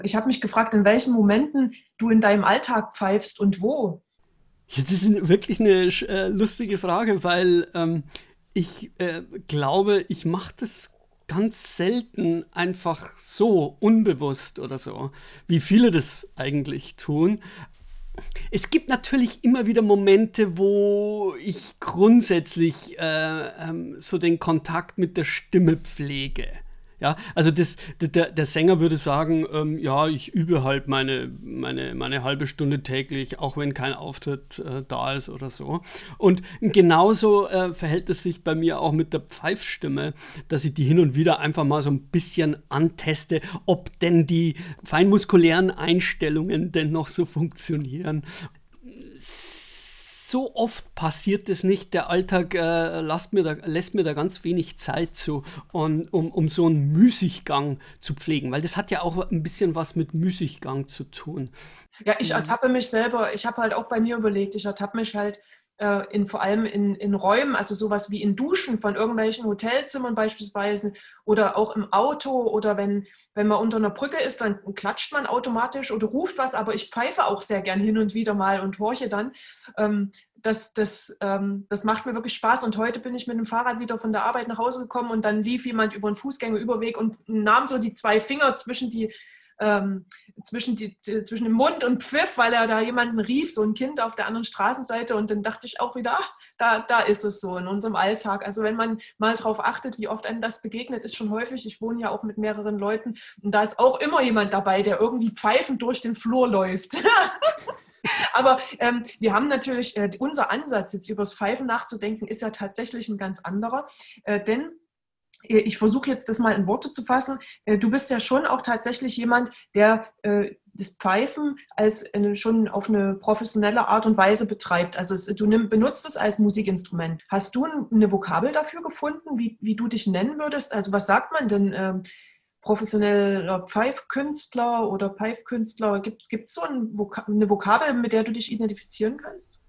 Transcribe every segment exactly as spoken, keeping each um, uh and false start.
Ich habe mich gefragt, in welchen Momenten du in deinem Alltag pfeifst und wo. Ja, das ist wirklich eine äh, lustige Frage, weil ähm, ich äh, glaube, ich mache das ganz selten einfach so, unbewusst oder so, wie viele das eigentlich tun. Es gibt natürlich immer wieder Momente, wo ich grundsätzlich äh, ähm, so den Kontakt mit der Stimme pflege. Ja, also das, der, der Sänger würde sagen, ähm, ja, ich übe halt meine, meine, meine halbe Stunde täglich, auch wenn kein Auftritt äh, da ist oder so. Und genauso äh, verhält es sich bei mir auch mit der Pfeifstimme, dass ich die hin und wieder einfach mal so ein bisschen anteste, ob denn die feinmuskulären Einstellungen denn noch so funktionieren. So oft passiert es nicht. Der Alltag äh, lässt, mir da, lässt mir da ganz wenig Zeit zu, und, um, um so einen Müßiggang zu pflegen, weil das hat ja auch ein bisschen was mit Müßiggang zu tun. Ja, ich ertappe mich selber. Ich habe halt auch bei mir überlegt, ich ertappe mich halt äh, in, vor allem in, in Räumen, also sowas wie in Duschen von irgendwelchen Hotelzimmern beispielsweise oder auch im Auto oder wenn, wenn man unter einer Brücke ist, dann klatscht man automatisch oder ruft was, aber ich pfeife auch sehr gern hin und wieder mal und horche dann. Ähm, das, das, ähm, das macht mir wirklich Spaß und heute bin ich mit dem Fahrrad wieder von der Arbeit nach Hause gekommen und dann lief jemand über einen Fußgängerüberweg und nahm so die zwei Finger zwischen die ähm, zwischen, die, die, zwischen dem Mund und Pfiff, weil er da jemanden rief, so ein Kind auf der anderen Straßenseite. Und dann dachte ich auch wieder, ach, da, da ist es so in unserem Alltag. Also wenn man mal drauf achtet, wie oft einem das begegnet, ist schon häufig. Ich wohne ja auch mit mehreren Leuten und da ist auch immer jemand dabei, der irgendwie pfeifend durch den Flur läuft. Aber ähm, wir haben natürlich, äh, unser Ansatz, jetzt über das Pfeifen nachzudenken, ist ja tatsächlich ein ganz anderer. Äh, denn ich versuche jetzt das mal in Worte zu fassen. Du bist ja schon auch tatsächlich jemand, der äh, das Pfeifen als eine, schon auf eine professionelle Art und Weise betreibt. Also es, du nimm, benutzt es als Musikinstrument. Hast du eine Vokabel dafür gefunden, wie, wie du dich nennen würdest? Also was sagt man denn? Ähm, professioneller Pfeifkünstler oder Pfeifkünstler? Gibt es so ein Voka- eine Vokabel, mit der du dich identifizieren kannst?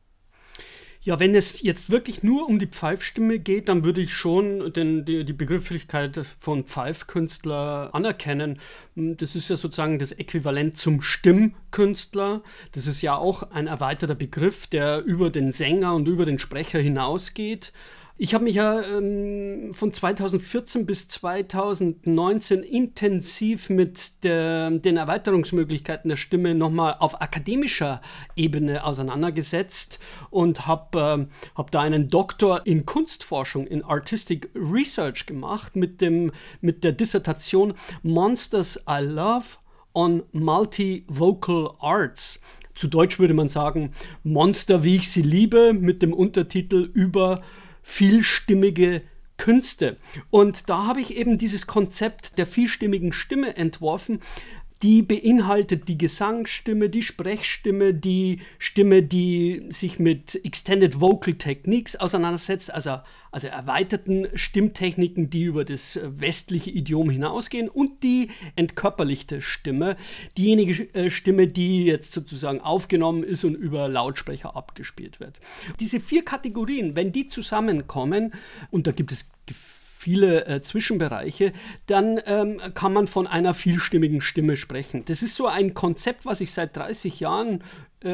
Ja, wenn es jetzt wirklich nur um die Pfeifstimme geht, dann würde ich schon den, die, die Begrifflichkeit von Pfeifkünstler anerkennen. Das ist ja sozusagen das Äquivalent zum Stimmkünstler. Das ist ja auch ein erweiterter Begriff, der über den Sänger und über den Sprecher hinausgeht. Ich habe mich ja ähm, von zweitausendvierzehn bis zweitausendneunzehn intensiv mit der, den Erweiterungsmöglichkeiten der Stimme nochmal auf akademischer Ebene auseinandergesetzt und habe äh, hab da einen Doktor in Kunstforschung, in Artistic Research gemacht mit, dem, mit der Dissertation Monsters I Love on Multivocal Arts. Zu Deutsch würde man sagen Monster, wie ich sie liebe, mit dem Untertitel über vielstimmige Künste. Und da habe ich eben dieses Konzept der vielstimmigen Stimme entworfen. Die beinhaltet die Gesangsstimme, die Sprechstimme, die Stimme, die sich mit Extended Vocal Techniques auseinandersetzt, also, also erweiterten Stimmtechniken, die über das westliche Idiom hinausgehen, und die entkörperlichte Stimme, diejenige äh, Stimme, die jetzt sozusagen aufgenommen ist und über Lautsprecher abgespielt wird. Diese vier Kategorien, wenn die zusammenkommen, und da gibt es viele äh, Zwischenbereiche, dann ähm, kann man von einer vielstimmigen Stimme sprechen. Das ist so ein Konzept, was ich seit dreißig Jahren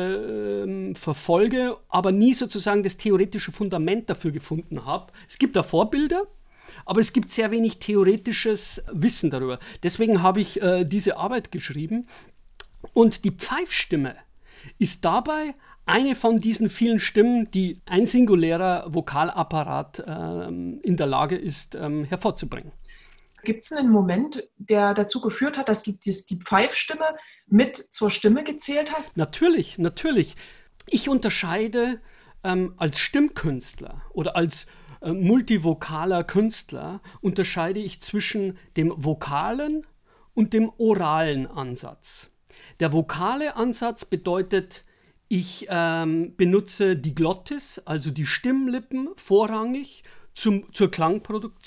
äh, verfolge, aber nie sozusagen das theoretische Fundament dafür gefunden habe. Es gibt da Vorbilder, aber es gibt sehr wenig theoretisches Wissen darüber. Deswegen habe ich äh, diese Arbeit geschrieben. Und die Pfeifstimme ist dabei eine von diesen vielen Stimmen, die ein singulärer Vokalapparat ähm, in der Lage ist, ähm, hervorzubringen. Gibt es einen Moment, der dazu geführt hat, dass du die Pfeifstimme mit zur Stimme gezählt hast? Natürlich, natürlich. Ich unterscheide ähm, als Stimmkünstler oder als äh, multivokaler Künstler, unterscheide ich zwischen dem vokalen und dem oralen Ansatz. Der vokale Ansatz bedeutet, ich ähm, benutze die Glottis, also die Stimmlippen, vorrangig zum, zur Klangproduktion.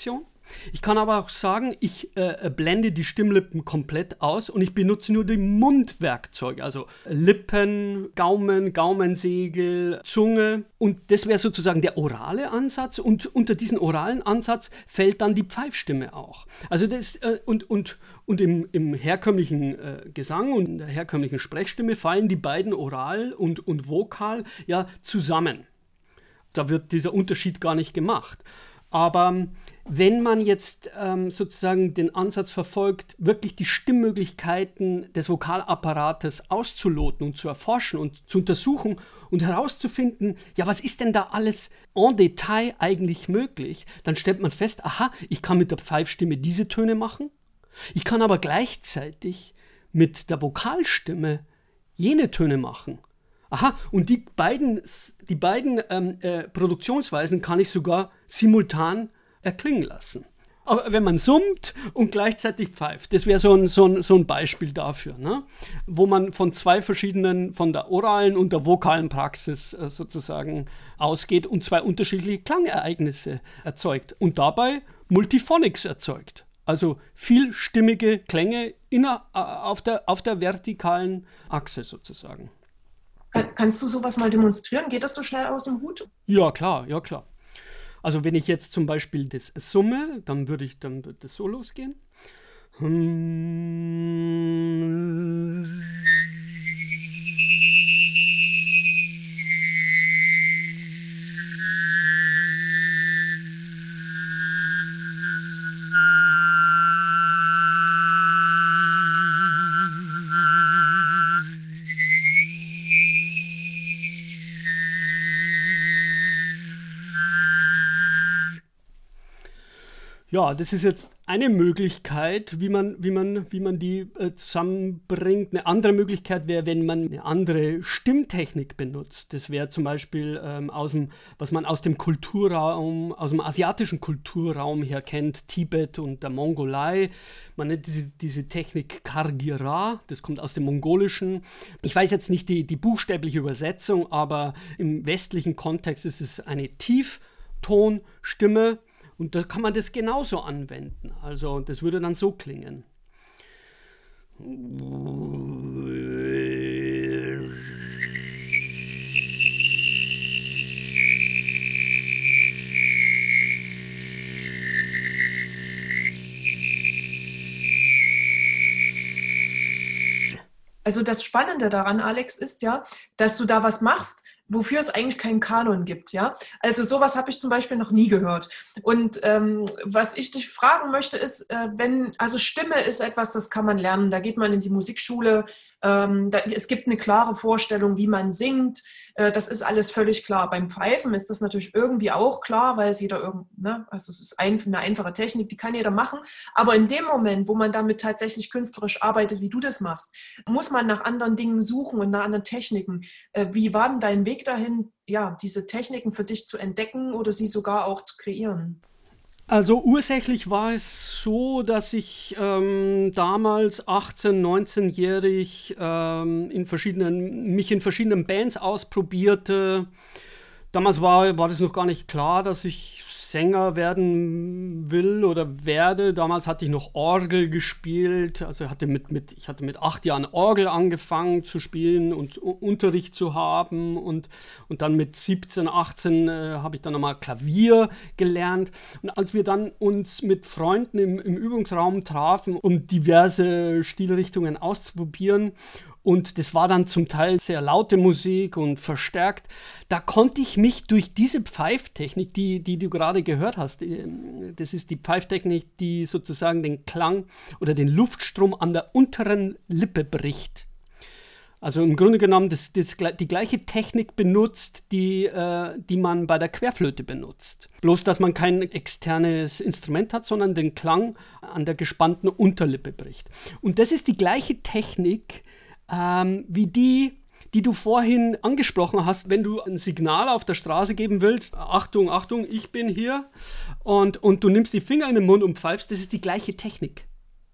Ich kann aber auch sagen, ich äh, blende die Stimmlippen komplett aus und ich benutze nur die Mundwerkzeuge, also Lippen, Gaumen, Gaumensegel, Zunge. Und das wäre sozusagen der orale Ansatz und unter diesen oralen Ansatz fällt dann die Pfeifstimme auch. Also das, äh, und, und, und im, im herkömmlichen äh, Gesang und in der herkömmlichen Sprechstimme fallen die beiden Oral und, und Vokal ja zusammen. Da wird dieser Unterschied gar nicht gemacht. Aber wenn man jetzt ähm, sozusagen den Ansatz verfolgt, wirklich die Stimmmöglichkeiten des Vokalapparates auszuloten und zu erforschen und zu untersuchen und herauszufinden, ja, was ist denn da alles en Detail eigentlich möglich, dann stellt man fest, aha, ich kann mit der Pfeifstimme diese Töne machen, ich kann aber gleichzeitig mit der Vokalstimme jene Töne machen. Aha, und die beiden, die beiden ähm, äh, Produktionsweisen kann ich sogar simultan erklingen lassen. Aber wenn man summt und gleichzeitig pfeift, das wäre so ein, so, ein, so ein Beispiel dafür, ne? Wo man von zwei verschiedenen, von der oralen und der vokalen Praxis äh, sozusagen ausgeht und zwei unterschiedliche Klangereignisse erzeugt und dabei Multiphonics erzeugt. Also vielstimmige Klänge inner, äh, auf, der, auf der vertikalen Achse sozusagen. Kann, kannst du sowas mal demonstrieren? Geht das so schnell aus dem Hut? Ja, klar, ja, klar. Also wenn ich jetzt zum Beispiel das summe, dann würde ich dann wird das so losgehen. Ja, das ist jetzt eine Möglichkeit, wie man, wie man, wie man die äh, zusammenbringt. Eine andere Möglichkeit wäre, wenn man eine andere Stimmtechnik benutzt. Das wäre zum Beispiel ähm, aus dem, was man aus dem Kulturraum, aus dem asiatischen Kulturraum her kennt, Tibet und der Mongolei. Man nennt diese, diese Technik Kargira, das kommt aus dem Mongolischen. Ich weiß jetzt nicht die, die buchstäbliche Übersetzung, aber im westlichen Kontext ist es eine Tieftonstimme. Und da kann man das genauso anwenden. Also das würde dann so klingen. Also das Spannende daran, Alex, ist ja, dass du da was machst, wofür es eigentlich keinen Kanon gibt, ja. Also sowas habe ich zum Beispiel noch nie gehört. Und ähm, was ich dich fragen möchte ist, äh, wenn, also Stimme ist etwas, das kann man lernen, da geht man in die Musikschule, ähm, da, es gibt eine klare Vorstellung, wie man singt, äh, das ist alles völlig klar. Beim Pfeifen ist das natürlich irgendwie auch klar, weil es jeder irgend, ne, also es ist ein, eine einfache Technik, die kann jeder machen, aber in dem Moment, wo man damit tatsächlich künstlerisch arbeitet, wie du das machst, muss man nach anderen Dingen suchen und nach anderen Techniken. Äh, wie war denn dein Weg dahin, ja, diese Techniken für dich zu entdecken oder sie sogar auch zu kreieren? Also ursächlich war es so, dass ich ähm, damals achtzehn-, neunzehnjährig ähm, in verschiedenen, mich in verschiedenen Bands ausprobierte. Damals war, war das noch gar nicht klar, dass ich Sänger werden will oder werde. Damals hatte ich noch Orgel gespielt. Also hatte mit, mit, ich hatte mit acht Jahren Orgel angefangen zu spielen und U- Unterricht zu haben. Und, und dann mit siebzehn, achtzehn äh, habe ich dann nochmal Klavier gelernt. Und als wir dann uns mit Freunden im, im Übungsraum trafen, um diverse Stilrichtungen auszuprobieren, und das war dann zum Teil sehr laute Musik und verstärkt. Da konnte ich mich durch diese Pfeiftechnik, die, die du gerade gehört hast, das ist die Pfeiftechnik, die sozusagen den Klang oder den Luftstrom an der unteren Lippe bricht. Also im Grunde genommen das, das, die gleiche Technik benutzt, die, äh, die man bei der Querflöte benutzt. Bloß, dass man kein externes Instrument hat, sondern den Klang an der gespannten Unterlippe bricht. Und das ist die gleiche Technik, Ähm, wie die, die du vorhin angesprochen hast, wenn du ein Signal auf der Straße geben willst, Achtung, Achtung, ich bin hier, und, und du nimmst die Finger in den Mund und pfeifst, das ist die gleiche Technik.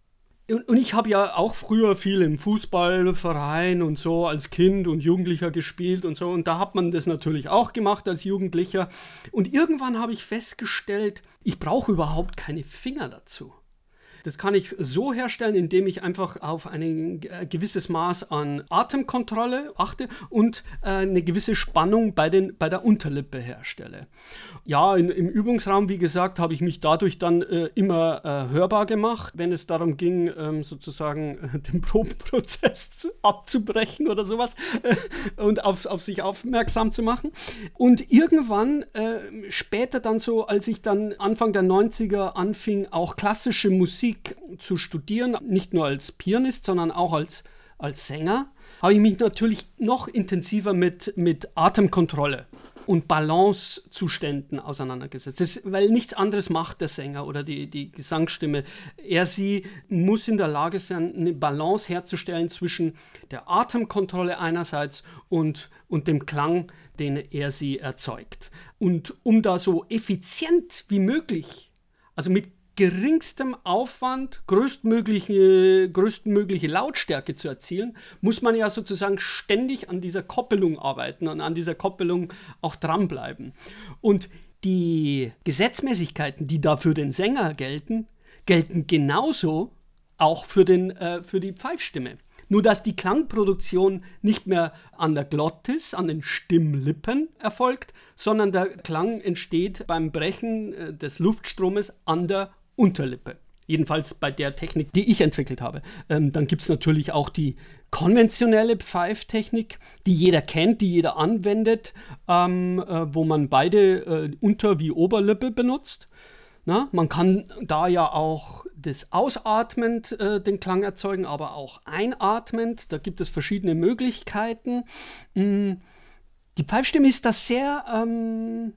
Und ich habe ja auch früher viel im Fußballverein und so als Kind und Jugendlicher gespielt und so. Und da hat man das natürlich auch gemacht als Jugendlicher. Und irgendwann habe ich festgestellt, ich brauche überhaupt keine Finger dazu. Das kann ich so herstellen, indem ich einfach auf ein gewisses Maß an Atemkontrolle achte und äh, eine gewisse Spannung bei, den, bei der Unterlippe herstelle. Ja, in, im Übungsraum, wie gesagt, habe ich mich dadurch dann äh, immer äh, hörbar gemacht, wenn es darum ging, ähm, sozusagen äh, den Probenprozess abzubrechen oder sowas äh, und auf, auf sich aufmerksam zu machen. Und irgendwann, äh, später dann so, als ich dann Anfang der neunziger anfing, auch klassische Musik zu studieren, nicht nur als Pianist, sondern auch als, als Sänger, habe ich mich natürlich noch intensiver mit, mit Atemkontrolle und Balancezuständen auseinandergesetzt. Das, weil nichts anderes macht der Sänger oder die, die Gesangsstimme. Er, sie muss in der Lage sein, eine Balance herzustellen zwischen der Atemkontrolle einerseits und, und dem Klang, den er, sie erzeugt. Und um da so effizient wie möglich, also mit geringstem Aufwand größtmögliche, größtmögliche Lautstärke zu erzielen, muss man ja sozusagen ständig an dieser Koppelung arbeiten und an dieser Koppelung auch dranbleiben. Und die Gesetzmäßigkeiten, die da für den Sänger gelten, gelten genauso auch für, den, äh, für die Pfeifstimme. Nur dass die Klangproduktion nicht mehr an der Glottis, an den Stimmlippen erfolgt, sondern der Klang entsteht beim Brechen äh, des Luftstromes an der Unterlippe. Jedenfalls bei der Technik, die ich entwickelt habe. Ähm, dann gibt es natürlich auch die konventionelle Pfeiftechnik, die jeder kennt, die jeder anwendet, ähm, äh, wo man beide äh, Unter- wie Oberlippe benutzt. Na, man kann da ja auch das ausatmend äh, den Klang erzeugen, aber auch einatmend. Da gibt es verschiedene Möglichkeiten. Mm, die Pfeifstimme ist da sehr ähm,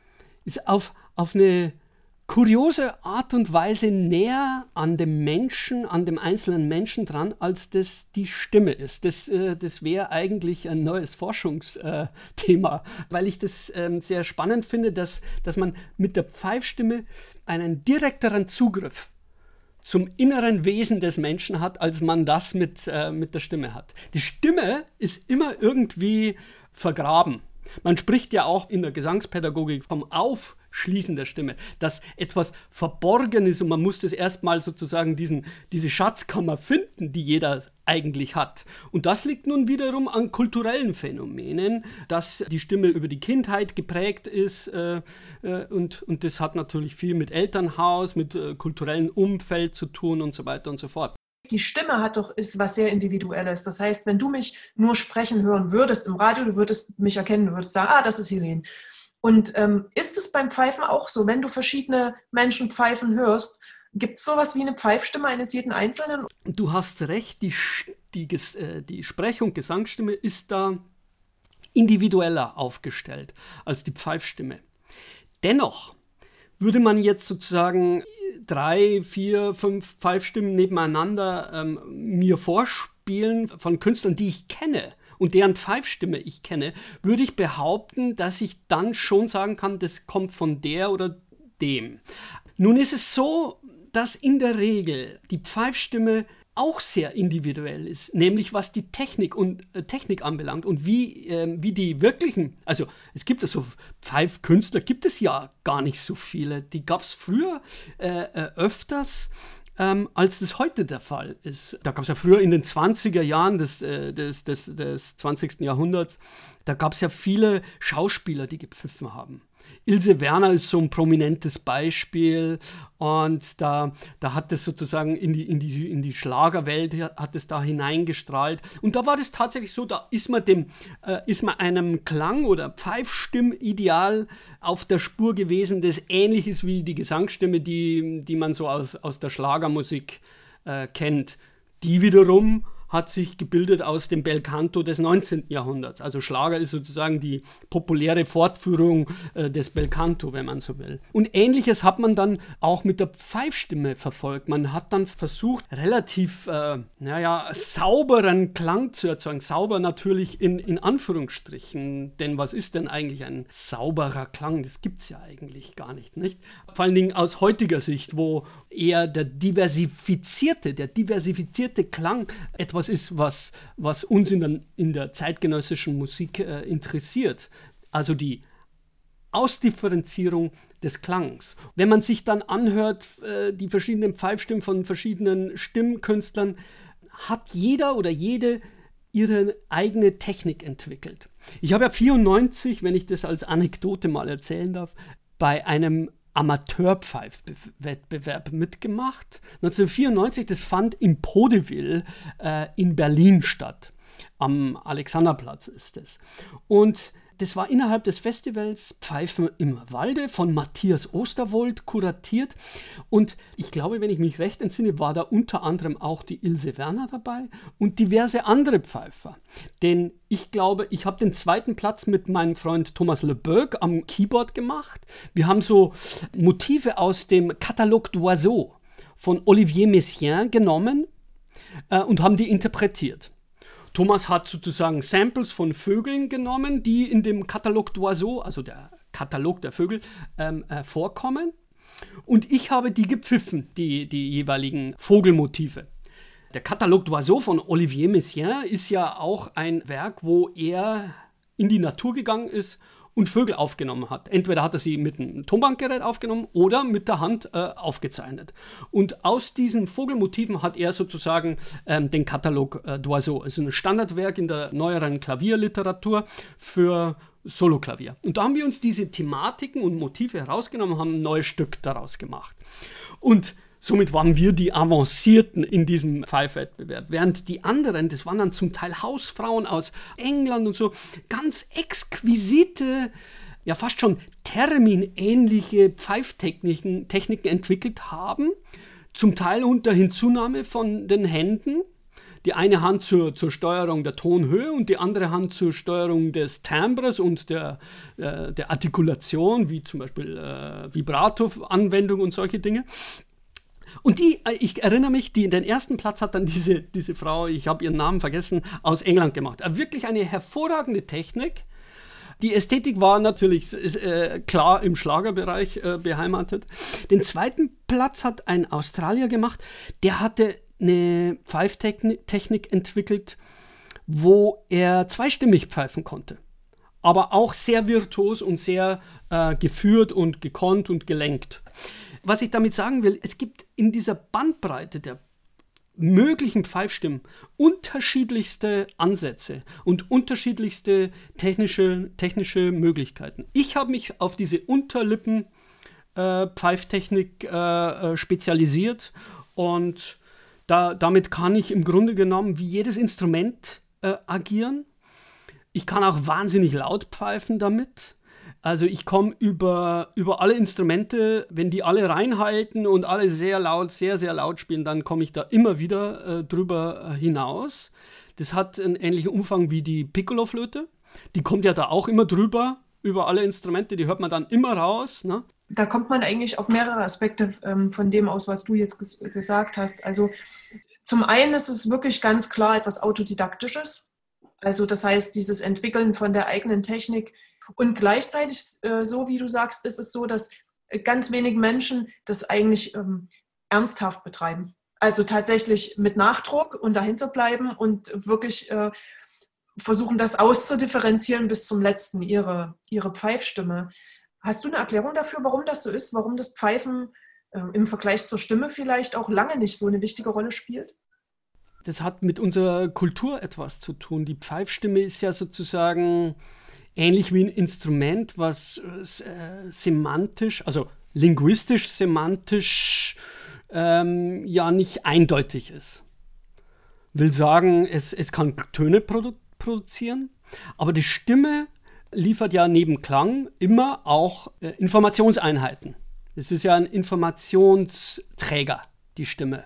ist auf, auf eine kuriose Art und Weise näher an dem Menschen, an dem einzelnen Menschen dran, als das die Stimme ist. Das, äh, das wäre eigentlich ein neues Forschungsthema, äh, weil ich das ähm, sehr spannend finde, dass, dass man mit der Pfeifstimme einen direkteren Zugriff zum inneren Wesen des Menschen hat, als man das mit, äh, mit der Stimme hat. Die Stimme ist immer irgendwie vergraben. Man spricht ja auch in der Gesangspädagogik vom Aufschließen der Stimme, dass etwas verborgen ist und man muss das erstmal sozusagen diesen, diese Schatzkammer finden, die jeder eigentlich hat. Und das liegt nun wiederum an kulturellen Phänomenen, dass die Stimme über die Kindheit geprägt ist äh, äh, und, und das hat natürlich viel mit Elternhaus, mit äh, kulturellem Umfeld zu tun und so weiter und so fort. Die Stimme hat doch, ist was sehr Individuelles. Das heißt, wenn du mich nur sprechen hören würdest im Radio, du würdest mich erkennen, du würdest sagen, ah, das ist Helene. Und ähm, ist es beim Pfeifen auch so, wenn du verschiedene Menschen pfeifen hörst, gibt es sowas wie eine Pfeifstimme eines jeden Einzelnen? Du hast recht, die, die, die Sprechung, Gesangsstimme ist da individueller aufgestellt als die Pfeifstimme. Dennoch würde man jetzt sozusagen drei, vier, fünf Pfeifstimmen nebeneinander ähm, mir vorspielen von Künstlern, die ich kenne und deren Pfeifstimme ich kenne, würde ich behaupten, dass ich dann schon sagen kann, das kommt von der oder dem. Nun ist es so, dass in der Regel die Pfeifstimme auch sehr individuell ist, nämlich was die Technik und äh, Technik anbelangt und wie, äh, wie die wirklichen, also es gibt ja so Pfeifkünstler, gibt es ja gar nicht so viele, die gab es früher äh, äh, öfters, ähm, als das heute der Fall ist. Da gab es ja früher in den zwanziger Jahren des, äh, des, des, des zwanzigsten Jahrhunderts, da gab es ja viele Schauspieler, die gepfiffen haben. Ilse Werner ist so ein prominentes Beispiel und da, da hat es sozusagen in die, in, die, in die Schlagerwelt hat es da hineingestrahlt und da war das tatsächlich so, da ist man, dem, äh, ist man einem Klang- oder Pfeifstimmideal auf der Spur gewesen, das ähnlich ist wie die Gesangsstimme, die, die man so aus, aus der Schlagermusik äh, kennt. Die wiederum hat sich gebildet aus dem Belcanto des neunzehnten Jahrhunderts. Also Schlager ist sozusagen die populäre Fortführung äh, des Belcanto, wenn man so will. Und Ähnliches hat man dann auch mit der Pfeifstimme verfolgt. Man hat dann versucht, relativ äh, naja, sauberen Klang zu erzeugen. Sauber natürlich in, in Anführungsstrichen, denn was ist denn eigentlich ein sauberer Klang? Das gibt es ja eigentlich gar nicht, nicht? Vor allen Dingen aus heutiger Sicht, wo eher der diversifizierte, der diversifizierte Klang etwas ist, was, was uns in der, in der zeitgenössischen Musik äh, interessiert. Also die Ausdifferenzierung des Klangs. Wenn man sich dann anhört, äh, die verschiedenen Pfeifstimmen von verschiedenen Stimmkünstlern, hat jeder oder jede ihre eigene Technik entwickelt. Ich habe ja vierundneunzig, wenn ich das als Anekdote mal erzählen darf, bei einem Amateurpfeifwettbewerb mitgemacht. neunzehnhundertvierundneunzig, das fand im Podeville äh, in Berlin statt. Am Alexanderplatz ist es. Und das war innerhalb des Festivals Pfeifen im Walde von Matthias Osterwold kuratiert. Und ich glaube, wenn ich mich recht entsinne, war da unter anderem auch die Ilse Werner dabei und diverse andere Pfeifer. Denn ich glaube, ich habe den zweiten Platz mit meinem Freund Thomas Le Boeck am Keyboard gemacht. Wir haben so Motive aus dem Catalogue d'Oiseaux von Olivier Messiaen genommen äh, und haben die interpretiert. Thomas hat sozusagen Samples von Vögeln genommen, die in dem Catalogue d'Oiseaux, also der Katalog der Vögel, ähm, äh, vorkommen. Und ich habe die gepfiffen, die, die jeweiligen Vogelmotive. Der Catalogue d'Oiseaux von Olivier Messiaen ist ja auch ein Werk, wo er in die Natur gegangen ist und Vögel aufgenommen hat. Entweder hat er sie mit einem Tonbandgerät aufgenommen oder mit der Hand äh, aufgezeichnet. Und aus diesen Vogelmotiven hat er sozusagen ähm, den Catalogue äh, d'Oiseaux, also ein Standardwerk in der neueren Klavierliteratur für Soloklavier. Und da haben wir uns diese Thematiken und Motive herausgenommen und haben ein neues Stück daraus gemacht. Und somit waren wir die Avancierten in diesem Pfeifwettbewerb. Während die anderen, das waren dann zum Teil Hausfrauen aus England und so, ganz exquisite, ja fast schon terminähnliche Pfeiftechniken Techniken entwickelt haben. Zum Teil unter Hinzunahme von den Händen. Die eine Hand zur, zur Steuerung der Tonhöhe und die andere Hand zur Steuerung des Timbres und der, äh, der Artikulation, wie zum Beispiel äh, Vibrato-Anwendung und solche Dinge. Und die, ich erinnere mich, die, den ersten Platz hat dann diese, diese Frau, ich habe ihren Namen vergessen, aus England gemacht. Wirklich eine hervorragende Technik. Die Ästhetik war natürlich äh, klar im Schlagerbereich äh, beheimatet. Den zweiten Platz hat ein Australier gemacht, der hatte eine Pfeiftechnik entwickelt, wo er zweistimmig pfeifen konnte. Aber auch sehr virtuos und sehr äh, geführt und gekonnt und gelenkt. Was ich damit sagen will, es gibt in dieser Bandbreite der möglichen Pfeifstimmen unterschiedlichste Ansätze und unterschiedlichste technische, technische Möglichkeiten. Ich habe mich auf diese Unterlippen-Pfeiftechnik äh, äh, spezialisiert und da, damit kann ich im Grunde genommen wie jedes Instrument äh, agieren. Ich kann auch wahnsinnig laut pfeifen damit. Also ich komme über, über alle Instrumente, wenn die alle reinhalten und alle sehr laut, sehr, sehr laut spielen, dann komme ich da immer wieder äh, drüber äh, hinaus. Das hat einen ähnlichen Umfang wie die Piccolo-Flöte. Die kommt ja da auch immer drüber, über alle Instrumente, die hört man dann immer raus, ne? Da kommt man eigentlich auf mehrere Aspekte ähm, von dem aus, was du jetzt ges- gesagt hast. Also zum einen ist es wirklich ganz klar etwas Autodidaktisches. Also das heißt, dieses Entwickeln von der eigenen Technik. Und gleichzeitig, äh, so wie du sagst, ist es so, dass ganz wenig Menschen das eigentlich ähm, ernsthaft betreiben. Also tatsächlich mit Nachdruck und dahin zu bleiben und wirklich äh, versuchen, das auszudifferenzieren bis zum letzten, ihre, ihre Pfeifstimme. Hast du eine Erklärung dafür, warum das so ist? Warum das Pfeifen äh, im Vergleich zur Stimme vielleicht auch lange nicht so eine wichtige Rolle spielt? Das hat mit unserer Kultur etwas zu tun. Die Pfeifstimme ist ja sozusagen ähnlich wie ein Instrument, was äh, semantisch, also linguistisch, semantisch ähm, ja nicht eindeutig ist. Will sagen, es, es kann Töne produ- produzieren, aber die Stimme liefert ja neben Klang immer auch äh, Informationseinheiten. Es ist ja ein Informationsträger, die Stimme.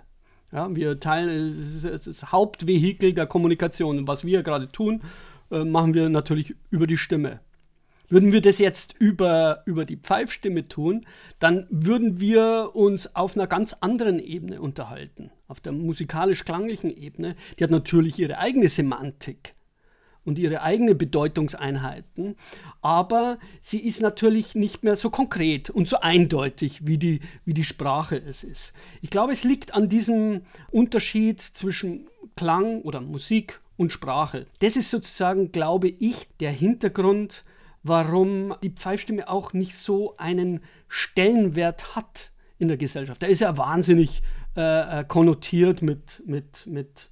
Ja, wir teilen das, das Hauptvehikel der Kommunikation. Was wir gerade tun, äh, machen wir natürlich über die Stimme. Würden wir das jetzt über, über die Pfeifstimme tun, dann würden wir uns auf einer ganz anderen Ebene unterhalten. Auf der musikalisch-klanglichen Ebene. Die hat natürlich ihre eigene Semantik und ihre eigene Bedeutungseinheiten, aber sie ist natürlich nicht mehr so konkret und so eindeutig, wie die, wie die Sprache es ist. Ich glaube, es liegt an diesem Unterschied zwischen Klang oder Musik und Sprache. Das ist sozusagen, glaube ich, der Hintergrund, warum die Pfeifstimme auch nicht so einen Stellenwert hat in der Gesellschaft. Der ist ja wahnsinnig äh, konnotiert mit, mit, mit,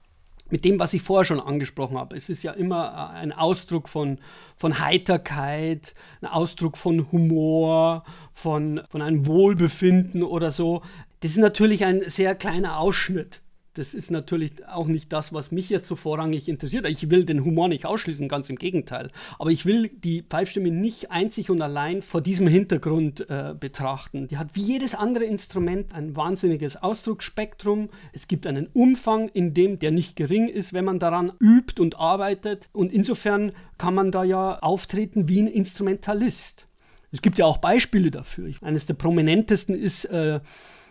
mit dem, was ich vorher schon angesprochen habe. Es ist ja immer ein Ausdruck von, von Heiterkeit, ein Ausdruck von Humor, von, von einem Wohlbefinden oder so. Das ist natürlich ein sehr kleiner Ausschnitt. Das ist natürlich auch nicht das, was mich jetzt so vorrangig interessiert. Ich will den Humor nicht ausschließen, ganz im Gegenteil. Aber ich will die Pfeifstimme nicht einzig und allein vor diesem Hintergrund äh, betrachten. Die hat wie jedes andere Instrument ein wahnsinniges Ausdrucksspektrum. Es gibt einen Umfang, in dem der nicht gering ist, wenn man daran übt und arbeitet. Und insofern kann man da ja auftreten wie ein Instrumentalist. Es gibt ja auch Beispiele dafür. Eines der prominentesten ist äh,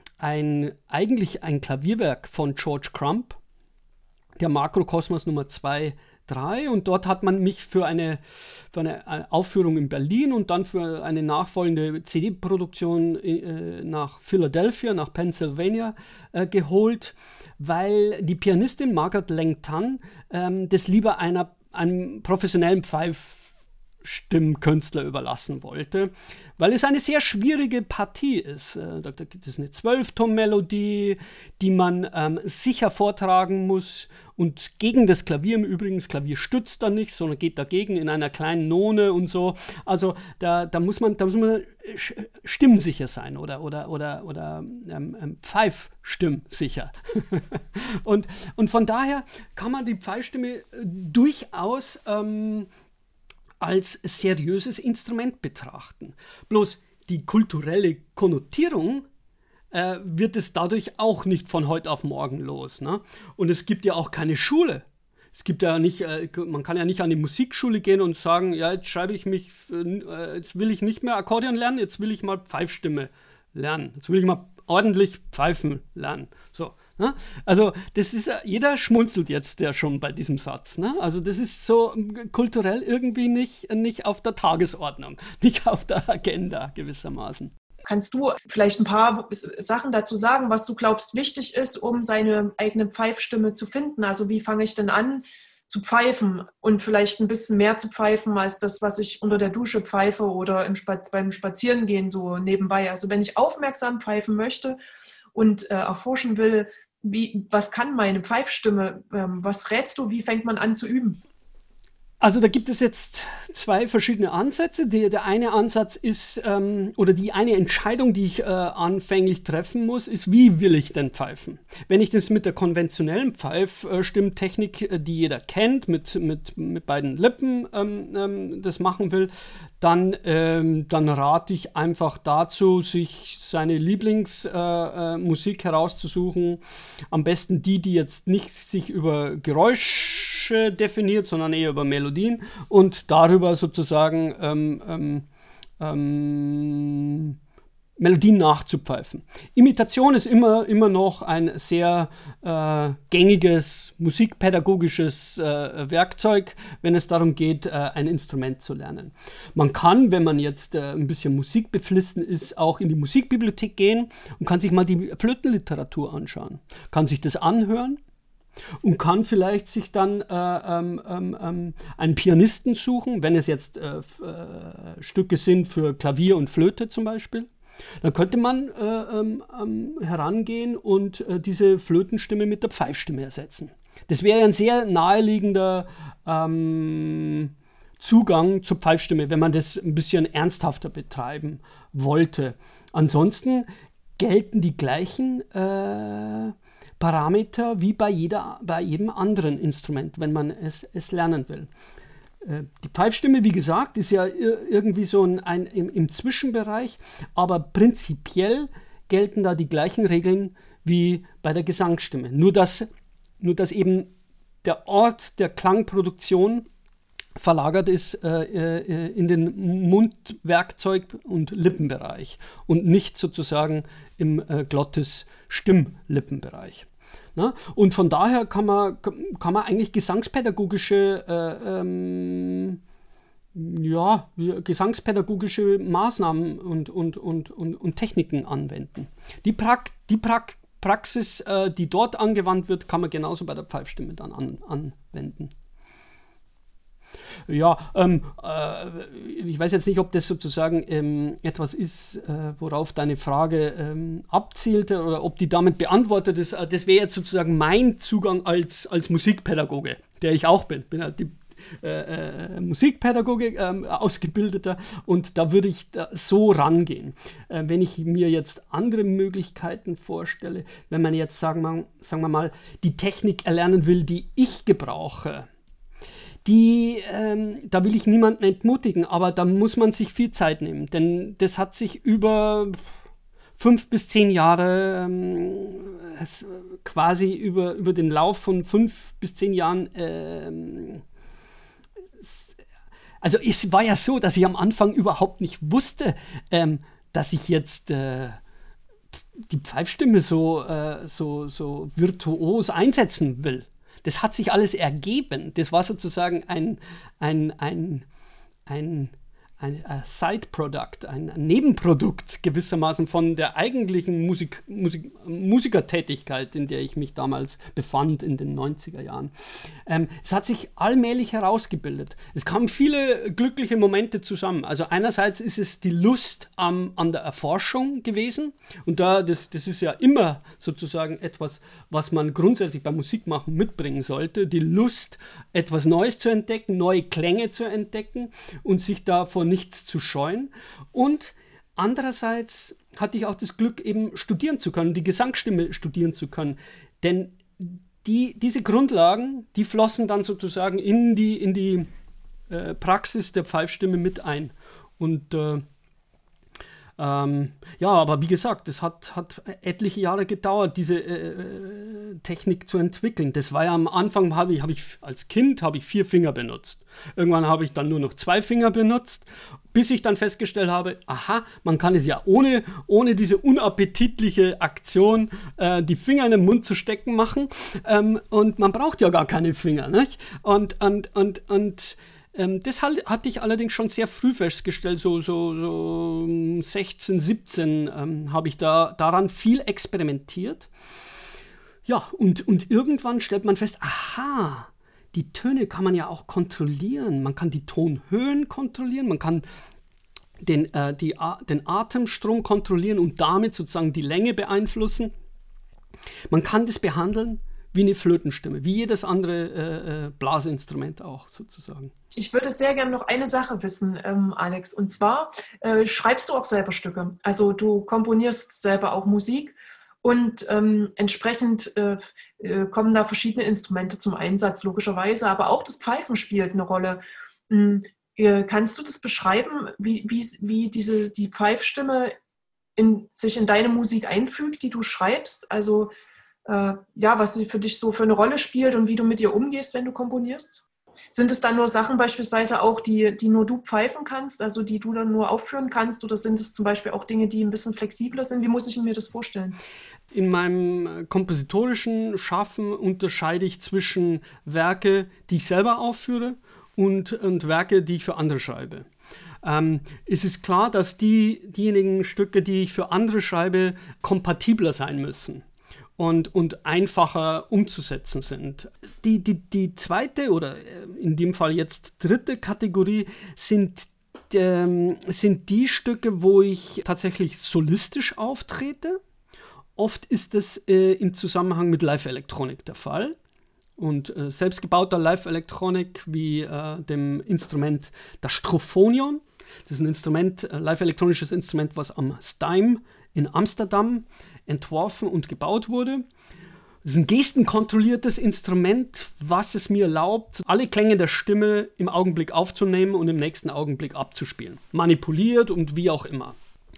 Ein, eigentlich ein Klavierwerk von George Crumb, der Makrokosmos Nummer zwei drei. Und dort hat man mich für eine, für eine Aufführung in Berlin und dann für eine nachfolgende C D-Produktion äh, nach Philadelphia, nach Pennsylvania äh, geholt, weil die Pianistin Margaret Langton ähm, das lieber einer, einem professionellen Pfeif Stimmkünstler überlassen wollte, weil es eine sehr schwierige Partie ist. Da gibt es eine Zwölfton-Melodie, die man ähm, sicher vortragen muss und gegen das Klavier im Übrigen. Das Klavier stützt da nicht, sondern geht dagegen in einer kleinen None und so. Also da, da muss man, da muss man stimmsicher sein oder, oder, oder, oder ähm, Pfeifstimmsicher. und, und von daher kann man die Pfeifstimme durchaus ähm, als seriöses Instrument betrachten. Bloß die kulturelle Konnotierung äh, wird es dadurch auch nicht von heute auf morgen los. Ne? Und es gibt ja auch keine Schule. Es gibt ja nicht, äh, man kann ja nicht an die Musikschule gehen und sagen, ja, jetzt schreibe ich mich, äh, jetzt will ich nicht mehr Akkordeon lernen, jetzt will ich mal Pfeifstimme lernen. Jetzt will ich mal ordentlich pfeifen lernen. So. Ne? Also das ist, jeder schmunzelt jetzt ja schon bei diesem Satz. Ne? Also das ist so kulturell irgendwie nicht, nicht auf der Tagesordnung, nicht auf der Agenda gewissermaßen. Kannst du vielleicht ein paar Sachen dazu sagen, was du glaubst wichtig ist, um seine eigene Pfeifstimme zu finden? Also wie fange ich denn an zu pfeifen und vielleicht ein bisschen mehr zu pfeifen als das, was ich unter der Dusche pfeife oder im Spaz- beim Spazierengehen so nebenbei. Also wenn ich aufmerksam pfeifen möchte und äh, erforschen will, Wie, was kann meine Pfeifstimme? Ähm, was rätst du? Wie fängt man an zu üben? Also da gibt es jetzt zwei verschiedene Ansätze. Der, der eine Ansatz ist, ähm, oder die eine Entscheidung, die ich äh, anfänglich treffen muss, ist, wie will ich denn pfeifen? Wenn ich das mit der konventionellen Pfeifstimmtechnik, die jeder kennt, mit, mit, mit beiden Lippen ähm, ähm, das machen will, dann, ähm, dann rate ich einfach dazu, sich seine Lieblingsmusik äh, äh, herauszusuchen. Am besten die, die jetzt nicht sich über Geräusche definiert, sondern eher über Melodien und darüber sozusagen ähm, ähm, ähm, Melodien nachzupfeifen. Imitation ist immer, immer noch ein sehr äh, gängiges musikpädagogisches äh, Werkzeug, wenn es darum geht, äh, ein Instrument zu lernen. Man kann, wenn man jetzt äh, ein bisschen musikbeflissen ist, auch in die Musikbibliothek gehen und kann sich mal die Flötenliteratur anschauen. Kann sich das anhören und kann vielleicht sich dann äh, ähm, ähm, einen Pianisten suchen, wenn es jetzt äh, f- äh, Stücke sind für Klavier und Flöte zum Beispiel. Dann könnte man äh, ähm, ähm, herangehen und äh, diese Flötenstimme mit der Pfeifstimme ersetzen. Das wäre ein sehr naheliegender ähm, Zugang zur Pfeifstimme, wenn man das ein bisschen ernsthafter betreiben wollte. Ansonsten gelten die gleichen äh, Parameter wie bei, jeder, bei jedem anderen Instrument, wenn man es, es lernen will. Die Pfeifstimme, wie gesagt, ist ja irgendwie so ein, ein im, im Zwischenbereich, aber prinzipiell gelten da die gleichen Regeln wie bei der Gesangsstimme. Nur dass, nur dass eben der Ort der Klangproduktion verlagert ist äh, äh, in den Mundwerkzeug- und Lippenbereich und nicht sozusagen im äh, Glottis-Stimmlippenbereich. Na? Und von daher kann man, kann man eigentlich gesangspädagogische äh, ähm, ja, gesangspädagogische Maßnahmen und, und, und, und, und Techniken anwenden. Die, pra- die pra- Praxis, äh, die dort angewandt wird, kann man genauso bei der Pfeifstimme dann an- anwenden. Ja, ähm, äh, ich weiß jetzt nicht, ob das sozusagen ähm, etwas ist, äh, worauf deine Frage ähm, abzielte oder ob die damit beantwortet ist. Das wäre jetzt sozusagen mein Zugang als, als Musikpädagoge, der ich auch bin. Bin halt die äh, äh, Musikpädagoge äh, ausgebildeter und da würde ich da so rangehen. Äh, wenn ich mir jetzt andere Möglichkeiten vorstelle, wenn man jetzt, sagen wir, sagen wir mal, die Technik erlernen will, die ich gebrauche, Die, ähm, da will ich niemanden entmutigen, aber da muss man sich viel Zeit nehmen, denn das hat sich über fünf bis zehn Jahre, ähm, es, quasi über, über den Lauf von fünf bis zehn Jahren, ähm, es, also es war ja so, dass ich am Anfang überhaupt nicht wusste, ähm, dass ich jetzt äh, die Pfeifstimme so, äh, so, so virtuos einsetzen will. Das hat sich alles ergeben. Das war sozusagen ein, ein, ein, ein, ein, ein Side-Product, ein, ein Nebenprodukt gewissermaßen von der eigentlichen Musik, Musik, Musikertätigkeit, in der ich mich damals befand in den neunziger Jahren. Ähm, es hat sich allmählich herausgebildet. Es kamen viele glückliche Momente zusammen. Also einerseits ist es die Lust am, an der Erforschung gewesen. Und da, das, das ist ja immer sozusagen etwas, was man grundsätzlich beim Musikmachen mitbringen sollte. Die Lust, etwas Neues zu entdecken, neue Klänge zu entdecken und sich davon nichts zu scheuen. Und andererseits hatte ich auch das Glück, eben studieren zu können, die Gesangsstimme studieren zu können. Denn die, diese Grundlagen, die flossen dann sozusagen in die, in die äh, Praxis der Pfeifstimme mit ein. Und äh, ähm, ja, aber wie gesagt, es hat, hat etliche Jahre gedauert, diese äh, Technik zu entwickeln. Das war ja am Anfang, habe ich, hab ich als Kind habe ich vier Finger benutzt. Irgendwann habe ich dann nur noch zwei Finger benutzt, bis ich dann festgestellt habe, aha, man kann es ja ohne, ohne diese unappetitliche Aktion, äh, die Finger in den Mund zu stecken, machen. Ähm, und man braucht ja gar keine Finger, nicht? Und, und, und, und Ähm, das hatte ich allerdings schon sehr früh festgestellt, so, so, so sechzehn, siebzehn ähm, habe ich da daran viel experimentiert. Ja, und, und irgendwann stellt man fest, aha, die Töne kann man ja auch kontrollieren. Man kann die Tonhöhen kontrollieren, man kann den, äh, die, den Atemstrom kontrollieren und damit sozusagen die Länge beeinflussen. Man kann das behandeln wie eine Flötenstimme, wie jedes andere äh, äh, Blasinstrument auch sozusagen. Ich würde sehr gerne noch eine Sache wissen, ähm, Alex, und zwar äh, schreibst du auch selber Stücke, also du komponierst selber auch Musik und ähm, entsprechend äh, äh, kommen da verschiedene Instrumente zum Einsatz, logischerweise, aber auch das Pfeifen spielt eine Rolle. Ähm, äh, kannst du das beschreiben, wie, wie, wie diese, die Pfeifstimme in, sich in deine Musik einfügt, die du schreibst, also äh, ja, was sie für dich so für eine Rolle spielt und wie du mit ihr umgehst, wenn du komponierst? Sind es dann nur Sachen beispielsweise auch, die, die nur du pfeifen kannst, also die du dann nur aufführen kannst, oder sind es zum Beispiel auch Dinge, die ein bisschen flexibler sind? Wie muss ich mir das vorstellen? In meinem kompositorischen Schaffen unterscheide ich zwischen Werke, die ich selber aufführe und, und Werke, die ich für andere schreibe. Ähm, es ist klar, dass die, diejenigen Stücke, die ich für andere schreibe, kompatibler sein müssen. Und, und einfacher umzusetzen sind. Die, die, die zweite oder in dem Fall jetzt dritte Kategorie sind, ähm, sind die Stücke, wo ich tatsächlich solistisch auftrete. Oft ist das äh, im Zusammenhang mit Live-Elektronik der Fall. Und äh, selbstgebauter Live-Elektronik wie äh, dem Instrument das Strophonion. Das ist ein Instrument, ein live-elektronisches Instrument, was am Stym in Amsterdam entworfen und gebaut wurde. Es ist ein gestenkontrolliertes Instrument, was es mir erlaubt, alle Klänge der Stimme im Augenblick aufzunehmen und im nächsten Augenblick abzuspielen. Manipuliert und wie auch immer.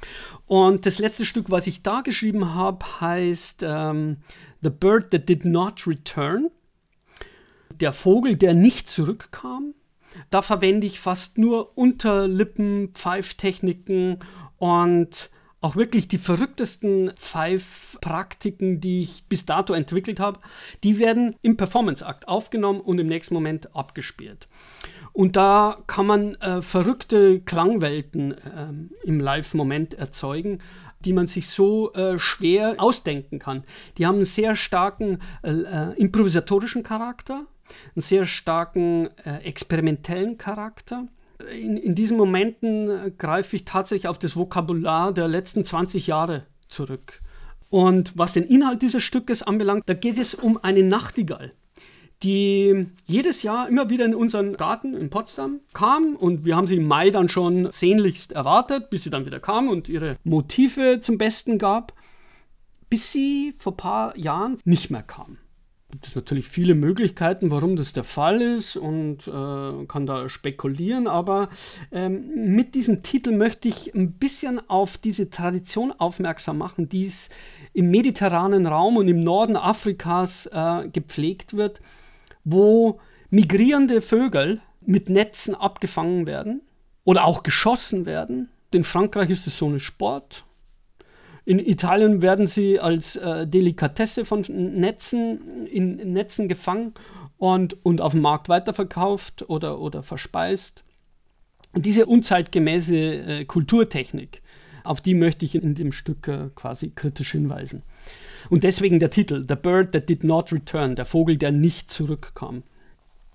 Und das letzte Stück, was ich da geschrieben habe, heißt ähm, The Bird That Did Not Return. Der Vogel, der nicht zurückkam. Da verwende ich fast nur Unterlippen, Pfeiftechniken und auch wirklich die verrücktesten Pfeifpraktiken, die ich bis dato entwickelt habe. Die werden im Performance-Akt aufgenommen und im nächsten Moment abgespielt. Und da kann man äh, verrückte Klangwelten äh, im Live-Moment erzeugen, die man sich so äh, schwer ausdenken kann. Die haben einen sehr starken äh, improvisatorischen Charakter, einen sehr starken äh, experimentellen Charakter. In, in diesen Momenten äh, greife ich tatsächlich auf das Vokabular der letzten zwanzig Jahre zurück. Und was den Inhalt dieses Stückes anbelangt, da geht es um eine Nachtigall, die jedes Jahr immer wieder in unseren Garten in Potsdam kam, und wir haben sie im Mai dann schon sehnlichst erwartet, bis sie dann wieder kam und ihre Motive zum Besten gab, bis sie vor ein paar Jahren nicht mehr kam. Es gibt natürlich viele Möglichkeiten, warum das der Fall ist, und äh, kann da spekulieren, aber ähm, mit diesem Titel möchte ich ein bisschen auf diese Tradition aufmerksam machen, die es im mediterranen Raum und im Norden Afrikas äh, gepflegt wird, wo migrierende Vögel mit Netzen abgefangen werden oder auch geschossen werden. In Frankreich ist es so ein Sport. In Italien werden sie als äh, Delikatesse von Netzen in, in Netzen gefangen und, und auf dem Markt weiterverkauft oder, oder verspeist. Und diese unzeitgemäße äh, Kulturtechnik, auf die möchte ich in dem Stück äh, quasi kritisch hinweisen. Und deswegen der Titel, The Bird That Did Not Return, der Vogel, der nicht zurückkam.